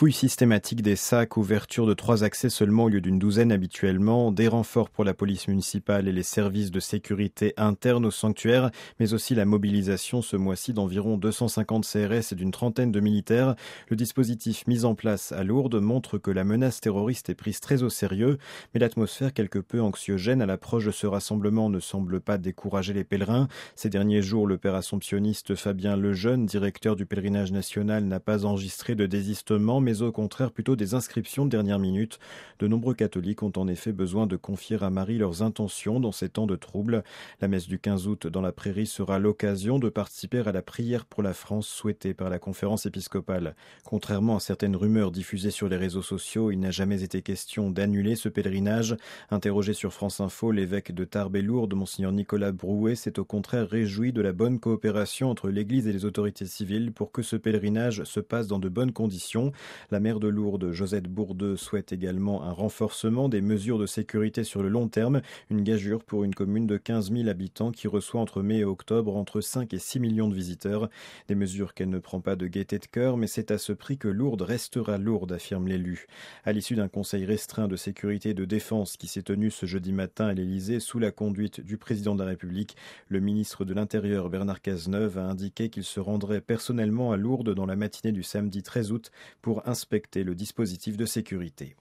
Fouille systématique des sacs, ouverture de 3 accès seulement au lieu d'une douzaine habituellement, des renforts pour la police municipale et les services de sécurité internes au sanctuaire, mais aussi la mobilisation ce mois-ci d'environ 250 CRS et d'une trentaine de militaires. Le dispositif mis en place à Lourdes montre que la menace terroriste est prise très au sérieux, mais l'atmosphère quelque peu anxiogène à l'approche de ce rassemblement ne semble pas décourager les pèlerins. Ces derniers jours, le père assomptionniste Fabien Lejeune, directeur du pèlerinage national, n'a pas enregistré de désistement, mais au contraire plutôt des inscriptions de dernière minute. De nombreux catholiques ont en effet besoin de confier à Marie leurs intentions dans ces temps de troubles. La messe du 15 août dans la prairie sera l'occasion de participer à la prière pour la France souhaitée par la conférence épiscopale. Contrairement à certaines rumeurs diffusées sur les réseaux sociaux, il n'a jamais été question d'annuler ce pèlerinage. Interrogé sur France Info, l'évêque de Tarbes et Lourdes, monseigneur Nicolas Brouet, s'est au contraire réjoui de la bonne coopération entre l'Église et les autorités civiles pour que ce pèlerinage se passe dans de bonnes conditions. La maire de Lourdes, Josette Bourdeux, souhaite également un renforcement des mesures de sécurité sur le long terme, une gageure pour une commune de 15 000 habitants qui reçoit entre mai et octobre entre 5 et 6 millions de visiteurs. Des mesures qu'elle ne prend pas de gaieté de cœur, mais c'est à ce prix que Lourdes restera lourde, affirme l'élu. À l'issue d'un conseil restreint de sécurité et de défense qui s'est tenu ce jeudi matin à l'Élysée sous la conduite du président de la République, le ministre de l'Intérieur Bernard Cazeneuve a indiqué qu'il se rendrait personnellement à Lourdes dans la matinée du samedi 13 août pour inspecter le dispositif de sécurité.